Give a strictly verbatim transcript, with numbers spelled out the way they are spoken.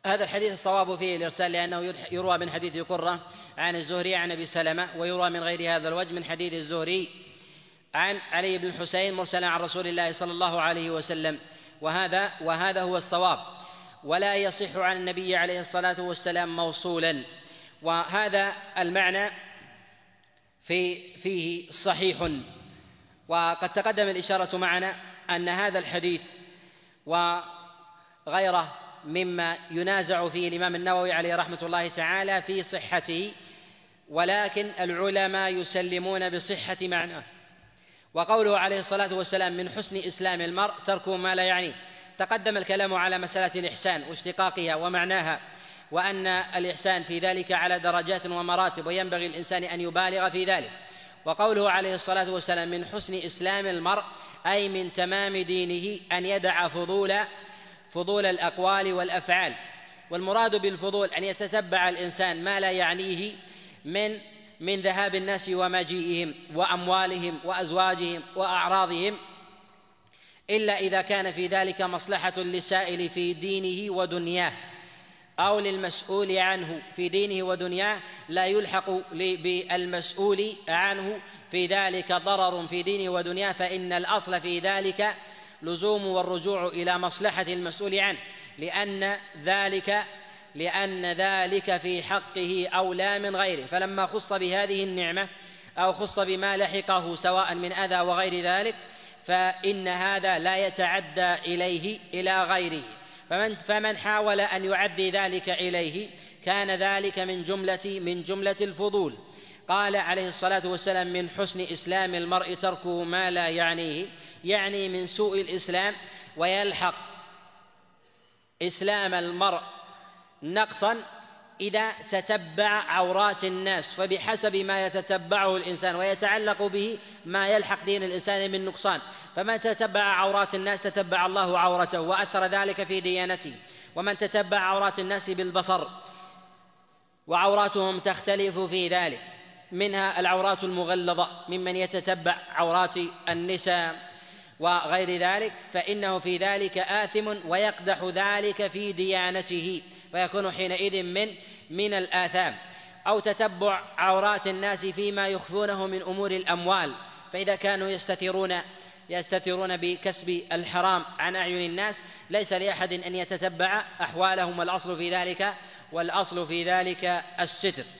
هذا الحديث الصواب فيه الإرسال، لأنه يروى من حديث قرة عن الزهري عن أبي سلمة، ويروى من غير هذا الوجه من حديث الزهري عن علي بن الحسين مرسلا عن رسول الله صلى الله عليه وسلم، وهذا وهذا هو الصواب، ولا يصح عن النبي عليه الصلاة والسلام موصولا. وهذا المعنى في فيه صحيح. وقد تقدم الإشارة معنا أن هذا الحديث وغيره مما ينازع فيه الإمام النووي عليه رحمة الله تعالى في صحته، ولكن العلماء يسلمون بصحة معناه. وقوله عليه الصلاة والسلام من حسن إسلام المرء تركه ما لا يعنيه، تقدم الكلام على مسألة الإحسان واشتقاقها ومعناها، وأن الإحسان في ذلك على درجات ومراتب، وينبغي الإنسان أن يبالغ في ذلك. وقوله عليه الصلاة والسلام من حسن إسلام المرء أي من تمام دينه أن يدع فضول فضول الأقوال والأفعال. والمراد بالفضول أن يتتبع الإنسان ما لا يعنيه من من ذهاب الناس ومجيئهم وأموالهم وأزواجهم وأعراضهم، إلا إذا كان في ذلك مصلحة للسائل في دينه ودنياه أو للمسؤول عنه في دينه ودنياه، لا يلحق بالمسؤول عنه في ذلك ضرر في دينه ودنياه، فإن الأصل في ذلك لزوم والرجوع إلى مصلحة المسؤول عنه، لأن ذلك لأن ذلك في حقه أولى من غيره. فلما خص بهذه النعمة أو خص بما لحقه سواء من أذى وغير ذلك، فإن هذا لا يتعدى إليه إلى غيره، فمن, فمن حاول أن يعدي ذلك إليه كان ذلك من جملة من جملة الفضول. قال عليه الصلاة والسلام من حسن إسلام المرء تركه ما لا يعنيه، يعني من سوء الإسلام، ويلحق إسلام المرء نقصا إذا تتبع عورات الناس، فبحسب ما يتتبعه الإنسان ويتعلق به ما يلحق دين الإنسان من نقصان. فمن تتبع عورات الناس تتبع الله عورته وأثر ذلك في ديانته، ومن تتبع عورات الناس بالبصر وعوراتهم تختلف في ذلك، منها العورات المغلظة ممن يتتبع عورات النساء وغير ذلك، فإنه في ذلك آثم ويقدح ذلك في ديانته، فيكون حينئذ من من الآثام. أو تتبع عورات الناس فيما يخفونه من أمور الأموال، فإذا كانوا يستترون يستترون بكسب الحرام عن أعين الناس، ليس لأحد أن يتتبع أحوالهم، والأصل في ذلك والأصل في ذلك الستر.